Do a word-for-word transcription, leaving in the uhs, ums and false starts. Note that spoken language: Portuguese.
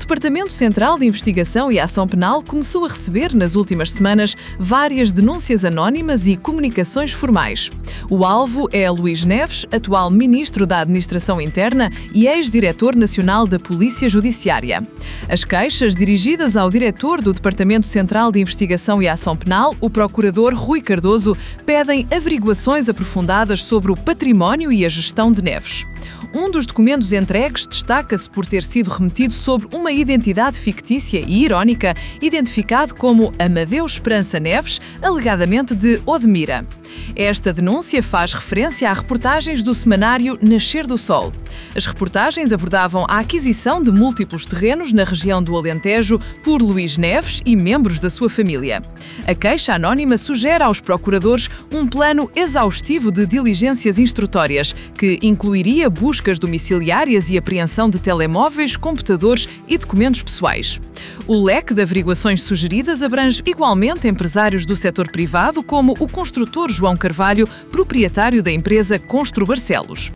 Departamento Central de Investigação e Ação Penal começou a receber, nas últimas semanas, várias denúncias anónimas e comunicações formais. O alvo é Luís Neves, atual Ministro da Administração Interna e ex-Diretor Nacional da Polícia Judiciária. As queixas, dirigidas ao Diretor do Departamento Central de Investigação e Ação Penal, o Procurador Rui Cardoso, pedem averiguações aprofundadas sobre o património e a gestão de Neves. Um dos documentos entregues destaca-se por ter sido remetido sobre uma identidade fictícia e irónica, identificado como Amadeu Esperança Neves, alegadamente de Odmira. Esta denúncia faz referência a reportagens do semanário Nascer do Sol. As reportagens abordavam a aquisição de múltiplos terrenos na região do Alentejo por Luís Neves e membros da sua família. A queixa anónima sugere aos procuradores um plano exaustivo de diligências instrutórias, que incluiria buscas domiciliárias e apreensão de telemóveis, computadores e documentos pessoais. O leque de averiguações sugeridas abrange igualmente empresários do setor privado, como o construtor João Carvalho, proprietário da empresa Constru Barcelos.